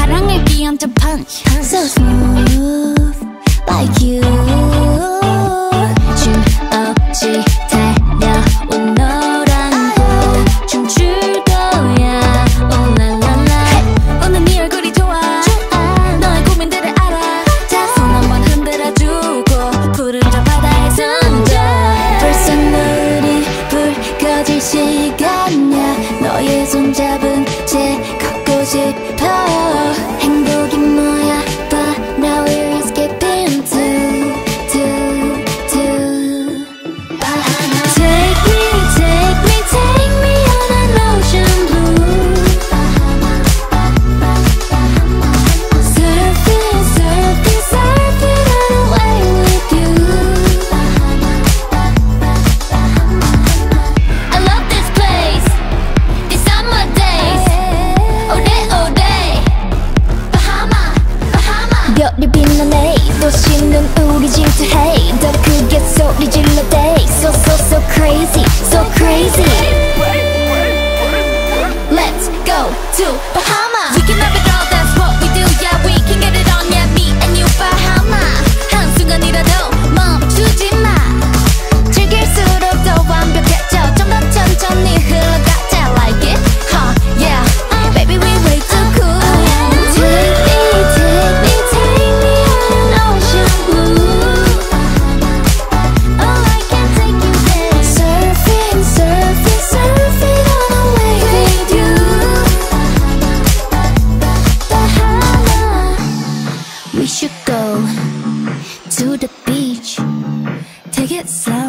사랑을 끼얹어 punch. So smooth like you. 춤 없이 달려온 너랑 또 춤출 거야. Oh la la la. 오늘 네 얼굴이 좋아. 너의 고민들을 알아. 손 한번 흔들어주고 푸른 저 바다에 손자. 벌써 물이 불 꺼질 시간이야. 너의 손잡은 채 걷고 싶어. 행복이 뭐야? But now we're escaping to Bahama. Take me on an ocean blue. Surfing on a wave with you. I love this place. These summer days. All day. Bahama. 별이 빛나네. 도시는 우리 질투해. 더 크게 소리 질러 대. So crazy, so crazy. Let's go to Bahama. We can have it all, that's what we do. Yeah, we can get it on. Yeah, me and you, Bahama. 한순간이라도 멈추지 마. 즐길수록 더 완벽해져. 좀 더 천천히 흘러가자. Like it, huh? Yeah, baby we way too cool. Take me on an ocean blue. Oh, I can take you there. Surfing on a wave with you. Bahama. We should go to the beach. Take it slow.